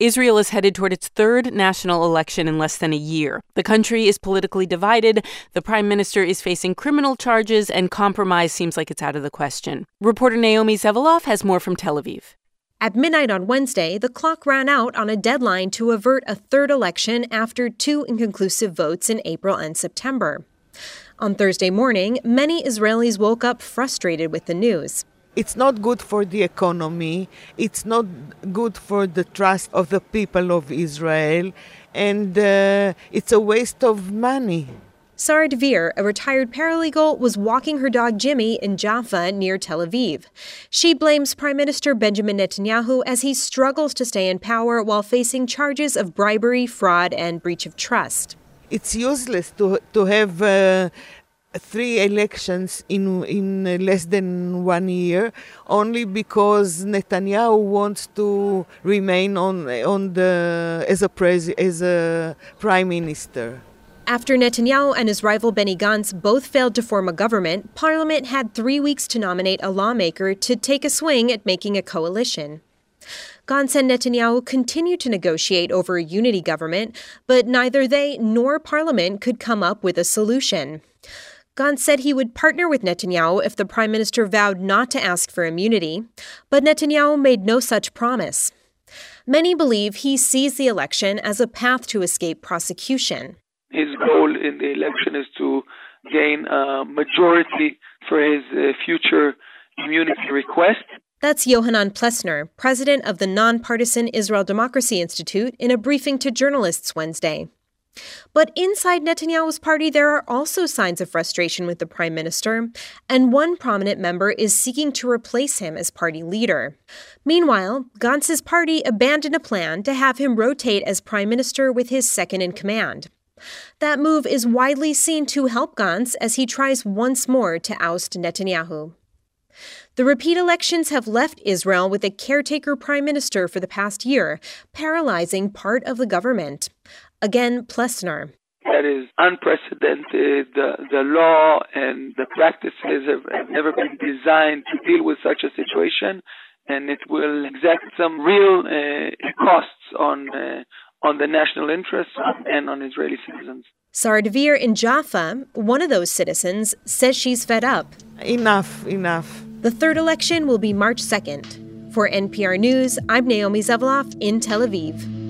Israel is headed toward its third national election in less than a year. The country is politically divided, the prime minister is facing criminal charges, and compromise seems like it's out of the question. Reporter Naomi Zeveloff has more from Tel Aviv. At midnight on Wednesday, the clock ran out on a deadline to avert a third election after two inconclusive votes in April and September. On Thursday morning, many Israelis woke up frustrated with the news. It's not good for the economy. It's not good for the trust of the people of Israel. And it's a waste of money. Sarah Dvir, a retired paralegal, was walking her dog Jimmy in Jaffa near Tel Aviv. She blames Prime Minister Benjamin Netanyahu as he struggles to stay in power while facing charges of bribery, fraud, and breach of trust. It's useless to have 3 elections in less than 1 year, only because Netanyahu wants to remain as a prime minister. After Netanyahu and his rival Benny Gantz both failed to form a government, Parliament had 3 weeks to nominate a lawmaker to take a swing at making a coalition. Gantz and Netanyahu continued to negotiate over a unity government, but neither they nor Parliament could come up with a solution. Gantz said he would partner with Netanyahu if the prime minister vowed not to ask for immunity, but Netanyahu made no such promise. Many believe he sees the election as a path to escape prosecution. His goal in the election is to gain a majority for his future immunity request. That's Yohanan Plesner, president of the nonpartisan Israel Democracy Institute, in a briefing to journalists Wednesday. But inside Netanyahu's party, there are also signs of frustration with the prime minister, and one prominent member is seeking to replace him as party leader. Meanwhile, Gantz's party abandoned a plan to have him rotate as prime minister with his second in command. That move is widely seen to help Gantz as he tries once more to oust Netanyahu. The repeat elections have left Israel with a caretaker prime minister for the past year, paralyzing part of the government. Again, Plesner. That is unprecedented. The law and the practices have never been designed to deal with such a situation, and it will exact some real costs on the national interests and on Israeli citizens. Sarah Dvir in Jaffa, one of those citizens, says she's fed up. Enough. The third election will be March 2nd. For NPR News, I'm Naomi Zeveloff in Tel Aviv.